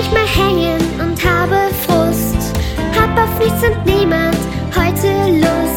nicht mehr hängen und habe Frust. Hab auf nichts und niemand heute Lust.